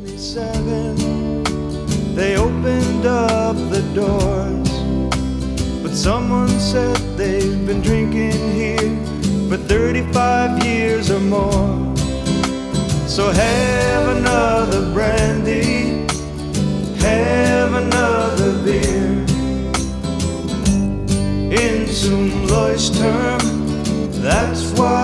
1977, they opened up the doors, but someone said they've been drinking here for 35 years or more. So have another brandy, have another beer. In zum Leuchtturm, that's what